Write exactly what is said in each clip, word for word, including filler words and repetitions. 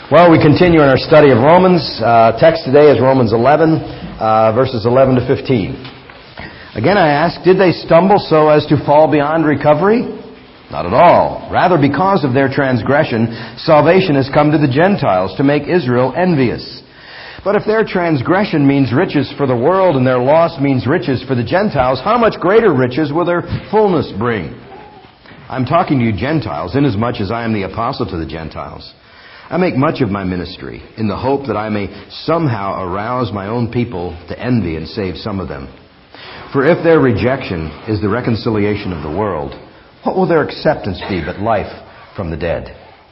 Well, we continue in our study of Romans. Uh, text today is Romans eleven, uh, verses eleven to fifteen. Again, I ask, did they stumble so as to fall beyond recovery? Not at all. Rather, because of their transgression, salvation has come to the Gentiles to make Israel envious. But if their transgression means riches for the world and their loss means riches for the Gentiles, how much greater riches will their fullness bring? I'm talking to you Gentiles, inasmuch as I am the apostle to the Gentiles. I make much of my ministry in the hope that I may somehow arouse my own people to envy and save some of them. For if their rejection is the reconciliation of the world, what will their acceptance be but life from the dead?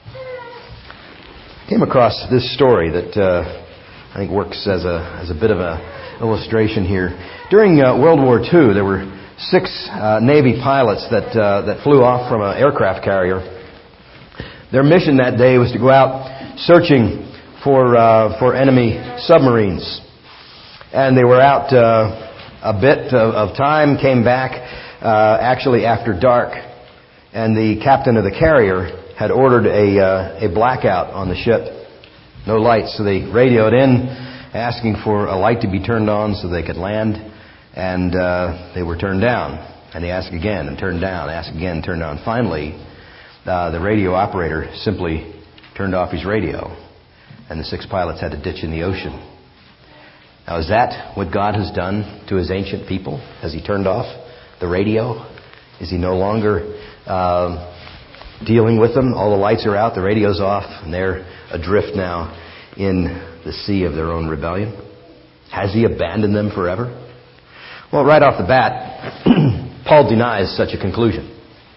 I came across this story that uh, I think works as a as a bit of an illustration here. During uh, World War Two, there were six uh, Navy pilots that uh, that flew off from an aircraft carrier. Their mission that day was to go out searching for uh, for enemy submarines, and they were out uh, a bit of, of time. Came back uh, actually after dark, and the captain of the carrier had ordered a uh, a blackout on the ship, no lights. So they radioed in, asking for a light to be turned on so they could land, and uh, they were turned down. And they asked again and turned down, asked again, turned down. Finally, Uh, the radio operator simply turned off his radio, and the six pilots had to ditch in the ocean. Now, is that what God has done to His ancient people? Has He turned off the radio? Is He no longer uh, dealing with them? All the lights are out, the radio's off, and they're adrift now in the sea of their own rebellion? Has He abandoned them forever? Well, right off the bat, Paul denies such a conclusion.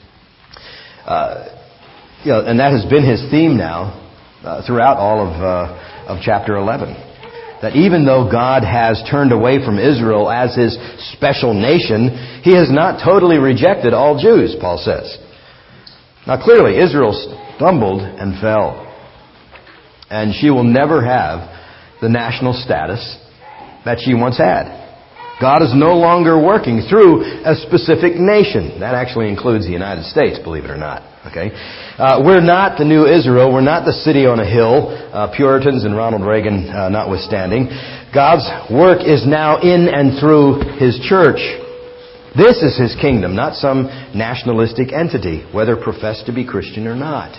Uh, you know, and that has been his theme now uh, throughout all of uh, of chapter eleven. That even though God has turned away from Israel as His special nation, He has not totally rejected all Jews, Paul says. Now clearly, Israel stumbled and fell. And she will never have the national status that she once had. God is no longer working through a specific nation. That actually includes the United States, believe it or not. Okay, uh, we're not the new Israel. We're not the city on a hill, uh, Puritans and Ronald Reagan uh, notwithstanding. God's work is now in and through His church. This is His kingdom, not some nationalistic entity, whether professed to be Christian or not.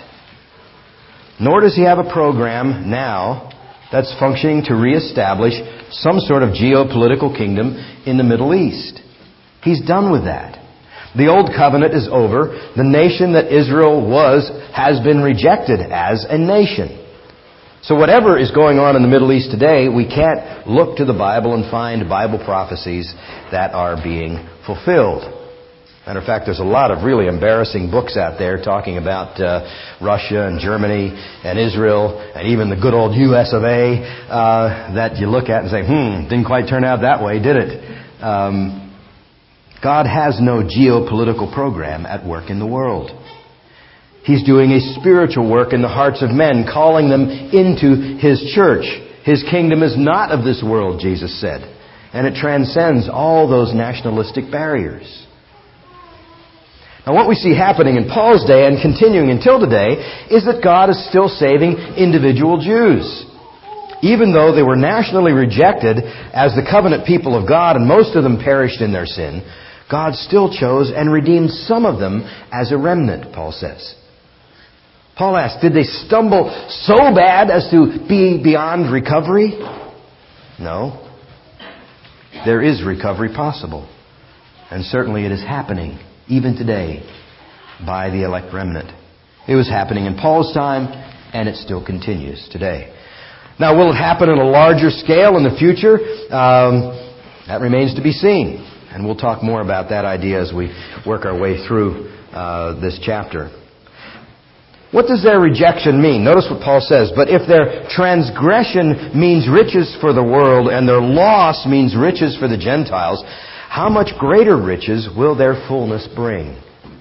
Nor does He have a program now that's functioning to reestablish some sort of geopolitical kingdom in the Middle East. He's done with that. The old covenant is over. The nation that Israel was has been rejected as a nation. So whatever is going on in the Middle East today, we can't look to the Bible and find Bible prophecies that are being fulfilled. Matter of fact, there's a lot of really embarrassing books out there talking about uh, Russia and Germany and Israel and even the good old U S of A uh, that you look at and say, hmm, didn't quite turn out that way, did it? Um, God has no geopolitical program at work in the world. He's doing a spiritual work in the hearts of men, calling them into His church. His kingdom is not of this world, Jesus said, and it transcends all those nationalistic barriers. Now, what we see happening in Paul's day and continuing until today is that God is still saving individual Jews. Even though they were nationally rejected as the covenant people of God and most of them perished in their sin, God still chose and redeemed some of them as a remnant, Paul says. Paul asks, did they stumble so bad as to be beyond recovery? No. There is recovery possible. And certainly it is happening even today by the elect remnant. It was happening in Paul's time, and it still continues today. Now, will it happen on a larger scale in the future? Um, that remains to be seen. And we'll talk more about that idea as we work our way through uh, this chapter. What does their rejection mean? Notice what Paul says. But if their transgression means riches for the world and their loss means riches for the Gentiles, how much greater riches will their fullness bring?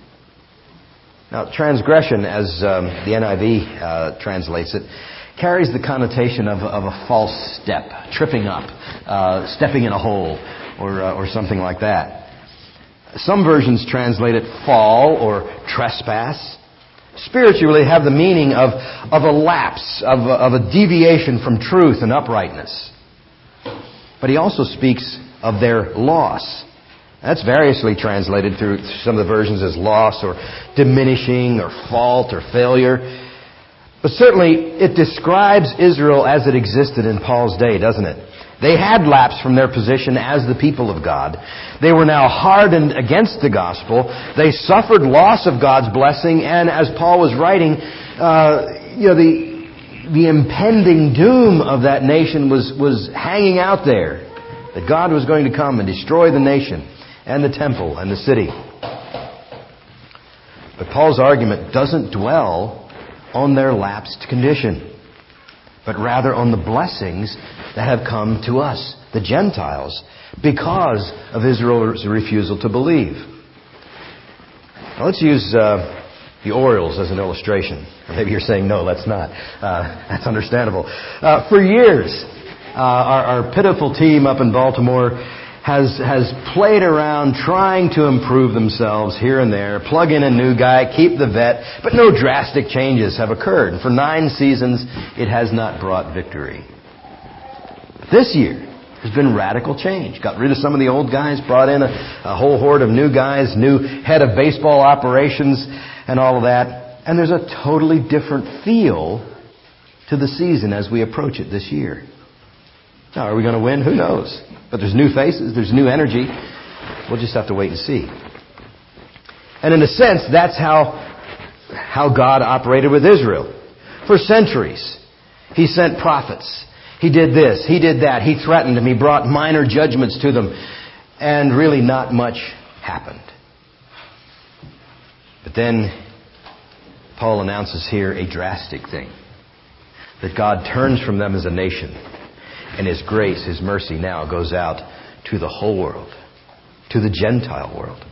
Now, transgression, as um, the N I V uh, translates it, carries the connotation of, of a false step, tripping up, uh, stepping in a hole, or uh, or something like that. Some versions translate it fall or trespass. spiritually have the meaning of, of a lapse, of a, of a deviation from truth and uprightness. But he also speaks of their loss. That's variously translated through some of the versions as loss or diminishing or fault or failure. But certainly it describes Israel as it existed in Paul's day, doesn't it? They had lapsed from their position as the people of God. They were now hardened against the gospel. They suffered loss of God's blessing, and as Paul was writing, uh, you know, the the impending doom of that nation was was hanging out there. That God was going to come and destroy the nation and the temple and the city. But Paul's argument doesn't dwell on their lapsed condition, but rather on the blessings that have come to us, the Gentiles, because of Israel's refusal to believe. Now let's use uh, the Orioles as an illustration. Or maybe you're saying, no, let's not. Uh, that's understandable. Uh, for years, uh, our, our pitiful team up in Baltimore has has played around trying to improve themselves here and there, plug in a new guy, keep the vet, but no drastic changes have occurred. For nine seasons, it has not brought victory. This year, there's been radical change. Got rid of some of the old guys, brought in a, a whole horde of new guys, new head of baseball operations, and all of that. And there's a totally different feel to the season as we approach it this year. Now, are we going to win? Who knows? But there's new faces, there's new energy. We'll just have to wait and see. And in a sense, that's how, how God operated with Israel. For centuries, He sent prophets. He did this, He did that. He threatened them. He brought minor judgments to them. And really not much happened. But then Paul announces here a drastic thing. That God turns from them as a nation. And His grace, His mercy now goes out to the whole world. To the Gentile world.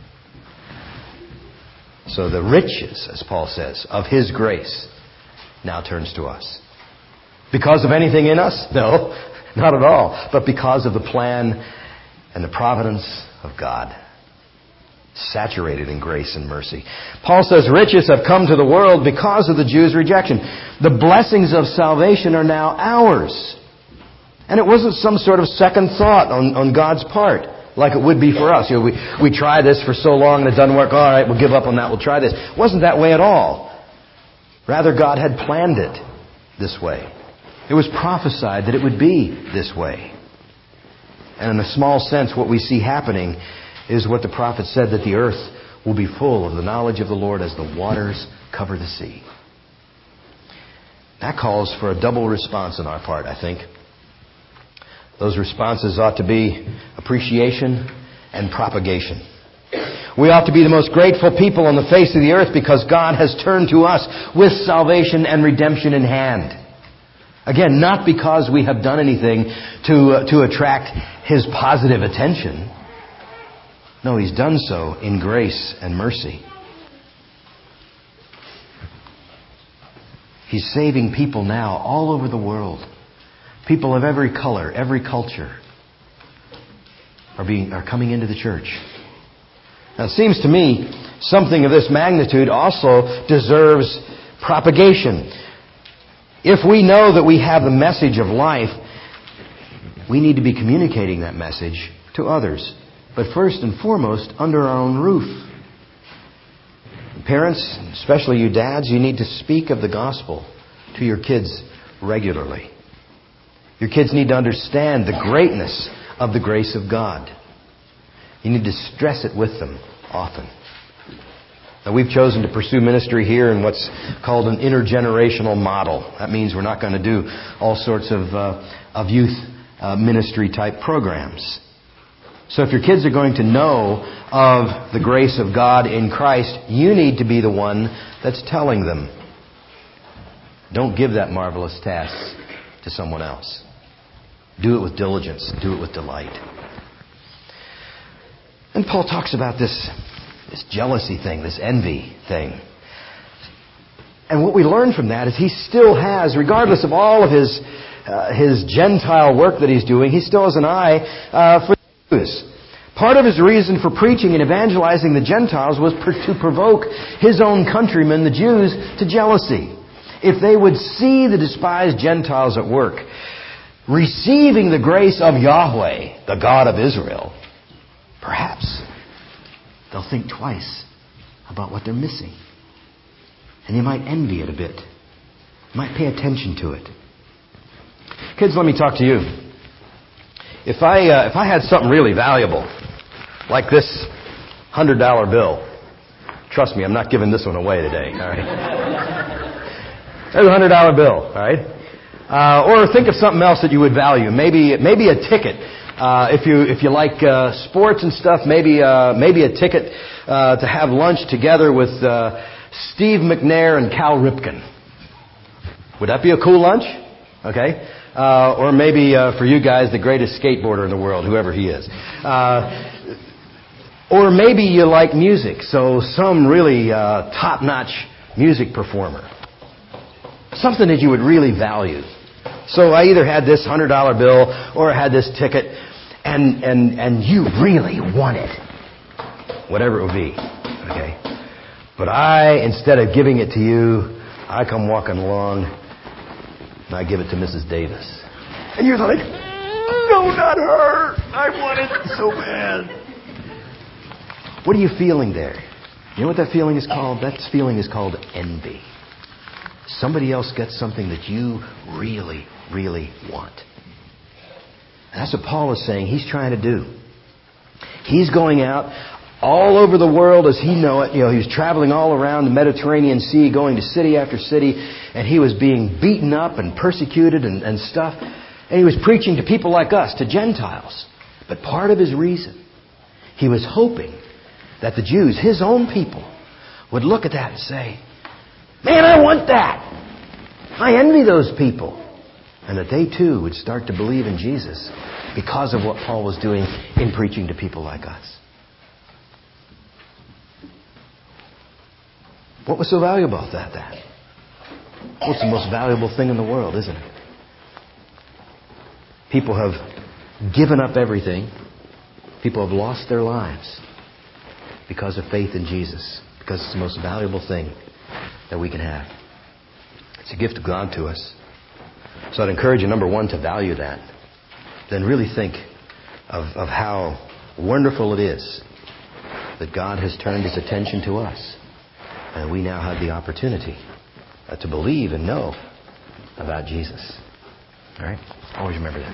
So the riches, as Paul says, of His grace now turns to us. Because of anything in us? No, not at all. But because of the plan and the providence of God. Saturated in grace and mercy. Paul says riches have come to the world because of the Jews' rejection. The blessings of salvation are now ours. And it wasn't some sort of second thought on, on God's part, like it would be for us. You know, we, we try this for so long and it doesn't work. All right, we'll give up on that. We'll try this. It wasn't that way at all. Rather, God had planned it this way. It was prophesied that it would be this way. And in a small sense, what we see happening is what the prophet said, that the earth will be full of the knowledge of the Lord as the waters cover the sea. That calls for a double response on our part, I think. Those responses ought to be appreciation and propagation. We ought to be the most grateful people on the face of the earth because God has turned to us with salvation and redemption in hand. Again, not because we have done anything to, uh, to attract His positive attention. No, He's done so in grace and mercy. He's saving people now all over the world. People of every color, every culture are being are coming into the church. Now, it seems to me something of this magnitude also deserves propagation. If we know that we have the message of life, we need to be communicating that message to others. But first and foremost, under our own roof. Parents, especially you dads, you need to speak of the gospel to your kids regularly. Your kids need to understand the greatness of the grace of God. You need to stress it with them often. Now, we've chosen to pursue ministry here in what's called an intergenerational model. That means we're not going to do all sorts of uh, of youth uh, ministry type programs. So if your kids are going to know of the grace of God in Christ, you need to be the one that's telling them. Don't give that marvelous task to someone else. Do it with diligence. Do it with delight. And Paul talks about this, this jealousy thing, this envy thing. And what we learn from that is he still has, regardless of all of his uh, his Gentile work that he's doing, he still has an eye uh, for the Jews. Part of his reason for preaching and evangelizing the Gentiles was per- to provoke his own countrymen, the Jews, to jealousy. If they would see the despised Gentiles at work, receiving the grace of Yahweh, the God of Israel, perhaps they'll think twice about what they're missing. And you might envy it a bit. You might pay attention to it. Kids, let me talk to you. If I uh, if I had something really valuable, like this one hundred dollar bill, trust me, I'm not giving this one away today. All right? There's a one hundred dollar bill. All right? Uh, or think of something else that you would value. Maybe maybe a ticket. Uh, if you if you like uh, sports and stuff, maybe uh, maybe a ticket uh, to have lunch together with uh, Steve McNair and Cal Ripken. Would that be a cool lunch? Okay. Uh, or maybe uh, for you guys, the greatest skateboarder in the world, whoever he is. Uh, or maybe you like music, so some really uh, top-notch music performer. Something that you would really value. So I either had this one hundred dollar bill or I had this ticket, and, and, and you really want it. Whatever it would be. Okay. But I, instead of giving it to you, I come walking along and I give it to Missus Davis. And you're like, no, not her. I want it so bad. What are you feeling there? You know what that feeling is called? That feeling is called envy. Somebody else gets something that you really, really want. And that's what Paul is saying he's trying to do. He's going out all over the world as he know it. You know, he was traveling all around the Mediterranean Sea, going to city after city, and he was being beaten up and persecuted and, and stuff. And he was preaching to people like us, to Gentiles. But part of his reason, he was hoping that the Jews, his own people, would look at that and say, man, I want that. I envy those people. And that they too would start to believe in Jesus because of what Paul was doing in preaching to people like us. What was so valuable about that? that? What's the most valuable thing in the world, isn't it? People have given up everything. People have lost their lives because of faith in Jesus. Because it's the most valuable thing that we can have. It's a gift of God to us. So I'd encourage you, number one, to value that. Then really think of, of how wonderful it is that God has turned His attention to us. And we now have the opportunity uh, to believe and know about Jesus. All right? Always remember that.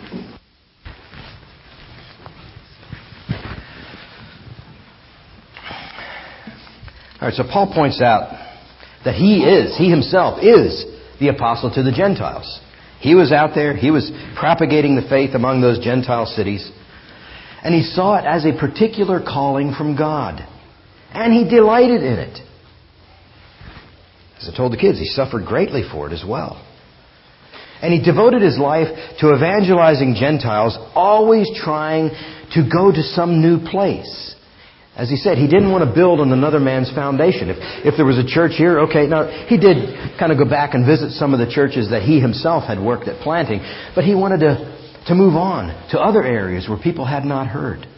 All right, so Paul points out that he is, he himself is the apostle to the Gentiles. He was out there, he was propagating the faith among those Gentile cities. And he saw it as a particular calling from God. And he delighted in it. As I told the kids, he suffered greatly for it as well. And he devoted his life to evangelizing Gentiles, always trying to go to some new place. As he said, he didn't want to build on another man's foundation. If, if there was a church here, okay, now he did kind of go back and visit some of the churches that he himself had worked at planting, but he wanted to, to move on to other areas where people had not heard.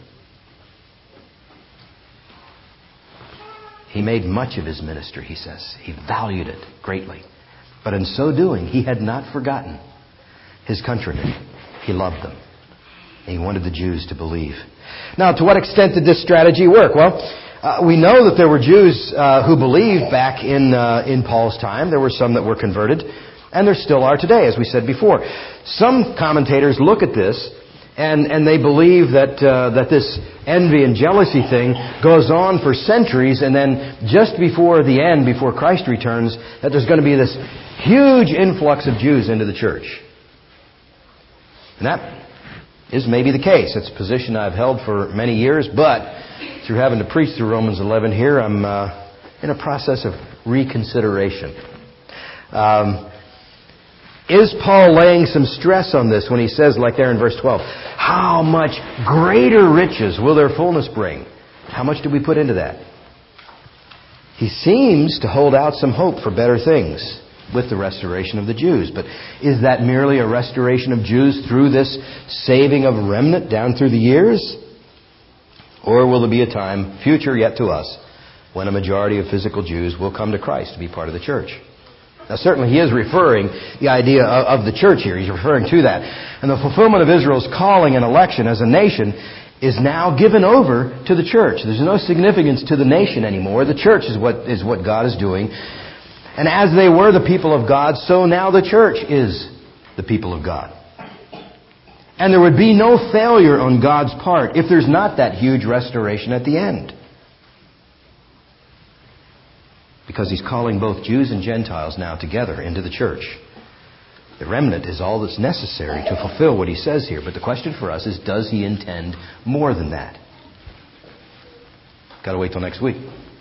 He made much of his ministry, he says. He valued it greatly. But in so doing, he had not forgotten his countrymen. He loved them. And he wanted the Jews to believe. Now, to what extent did this strategy work? Well, uh, we know that there were Jews uh, who believed back in uh, in Paul's time. There were some that were converted. And there still are today, as we said before. Some commentators look at this And, and they believe that uh, that this envy and jealousy thing goes on for centuries, and then just before the end, before Christ returns, that there's going to be this huge influx of Jews into the church. And that is maybe the case. It's a position I've held for many years, but through having to preach through Romans eleven here, I'm uh, in a process of reconsideration. Um, Is Paul laying some stress on this when he says, like there in verse twelve, how much greater riches will their fullness bring? How much do we put into that? He seems to hold out some hope for better things with the restoration of the Jews. But is that merely a restoration of Jews through this saving of a remnant down through the years? Or will there be a time, future yet to us, when a majority of physical Jews will come to Christ to be part of the church? Now certainly he is referring the idea of, of the church here. He's referring to that. And the fulfillment of Israel's calling and election as a nation is now given over to the church. There's no significance to the nation anymore. The church is what is what God is doing. And as they were the people of God, so now the church is the people of God. And there would be no failure on God's part if there's not that huge restoration at the end. Because He's calling both Jews and Gentiles now together into the church. The remnant is all that's necessary to fulfill what He says here. But the question for us is, does He intend more than that? Got to wait till next week.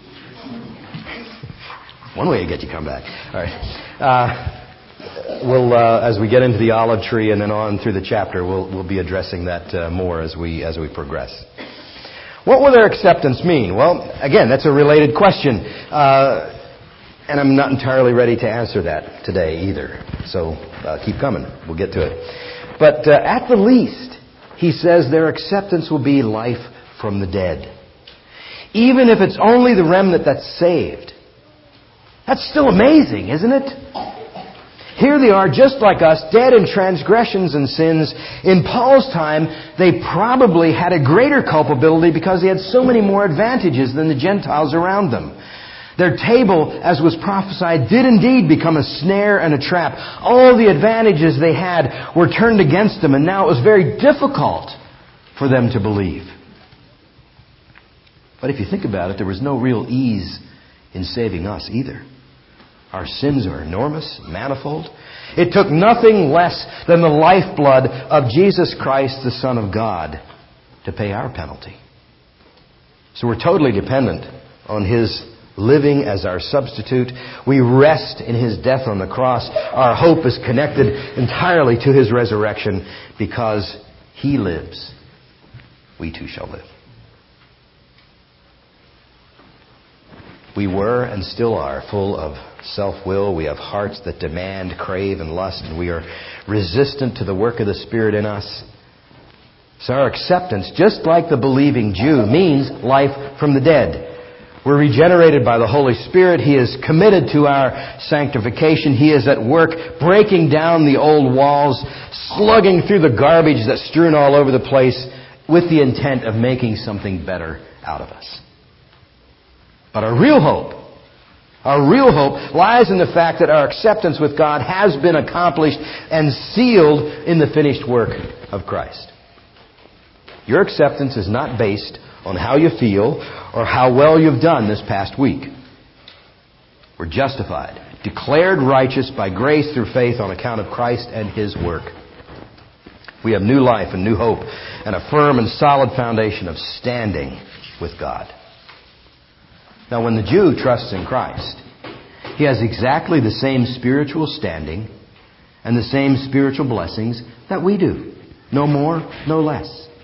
One way to get you to come back. All right. Uh, We'll, uh, as we get into the olive tree and then on through the chapter, we'll, we'll be addressing that uh, more as we as we progress. What will their acceptance mean? Well, again, that's a related question, uh, and I'm not entirely ready to answer that today either. So uh, keep coming. We'll get to it. But uh, at the least, he says their acceptance will be life from the dead, even if it's only the remnant that's saved. That's still amazing, isn't it? Here they are, just like us, dead in transgressions and sins. In Paul's time, they probably had a greater culpability because they had so many more advantages than the Gentiles around them. Their table, as was prophesied, did indeed become a snare and a trap. All the advantages they had were turned against them, and now it was very difficult for them to believe. But if you think about it, there was no real ease in saving us either. Our sins are enormous, manifold. It took nothing less than the lifeblood of Jesus Christ, the Son of God, to pay our penalty. So we're totally dependent on His living as our substitute. We rest in His death on the cross. Our hope is connected entirely to His resurrection. Because He lives, we too shall live. We were and still are full of self-will. We have hearts that demand, crave, and lust, and we are resistant to the work of the Spirit in us. So our acceptance, just like the believing Jew, means life from the dead. We're regenerated by the Holy Spirit. He is committed to our sanctification. He is at work breaking down the old walls, slugging through the garbage that's strewn all over the place with the intent of making something better out of us. But our real hope, our real hope lies in the fact that our acceptance with God has been accomplished and sealed in the finished work of Christ. Your acceptance is not based on how you feel or how well you've done this past week. We're justified, declared righteous by grace through faith on account of Christ and His work. We have new life and new hope and a firm and solid foundation of standing with God. Now, when the Jew trusts in Christ, he has exactly the same spiritual standing and the same spiritual blessings that we do. No more, no less.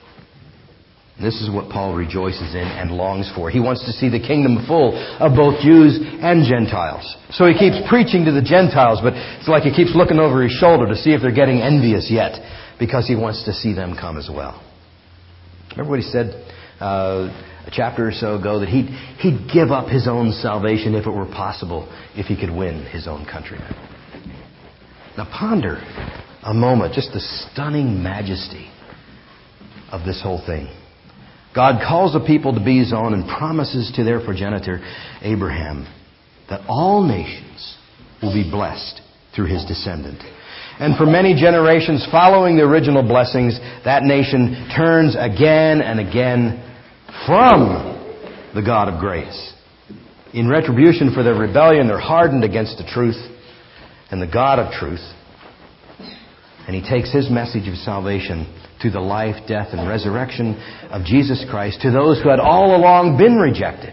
This is what Paul rejoices in and longs for. He wants to see the kingdom full of both Jews and Gentiles. So he keeps preaching to the Gentiles, but it's like he keeps looking over his shoulder to see if they're getting envious yet, because he wants to see them come as well. Remember what he said uh, a chapter or so ago, that he'd, he'd give up his own salvation if it were possible, if he could win his own countrymen. Now ponder a moment, just the stunning majesty of this whole thing. God calls a people to be His own and promises to their progenitor, Abraham, that all nations will be blessed through his descendant. And for many generations following the original blessings, that nation turns again and again from the God of grace. In retribution for their rebellion, they're hardened against the truth and the God of truth. And He takes His message of salvation through the life, death, and resurrection of Jesus Christ to those who had all along been rejected.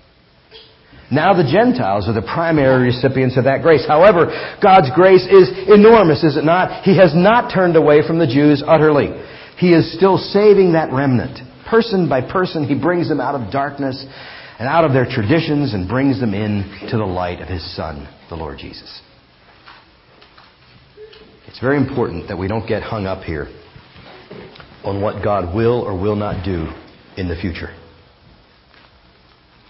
Now the Gentiles are the primary recipients of that grace. However, God's grace is enormous, is it not? He has not turned away from the Jews utterly. He is still saving that remnant. Person by person, He brings them out of darkness and out of their traditions and brings them in to the light of His Son, the Lord Jesus. It's very important that we don't get hung up here on what God will or will not do in the future.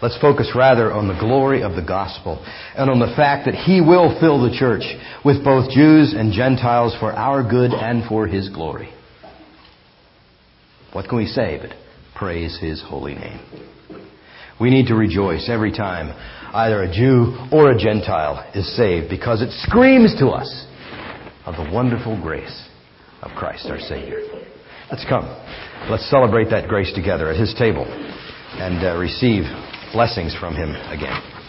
Let's focus rather on the glory of the gospel and on the fact that He will fill the church with both Jews and Gentiles for our good and for His glory. What can we say but praise His holy name? We need to rejoice every time either a Jew or a Gentile is saved, because it screams to us of the wonderful grace of Christ our Savior. Let's come. Let's celebrate that grace together at His table and uh, receive blessings from Him again.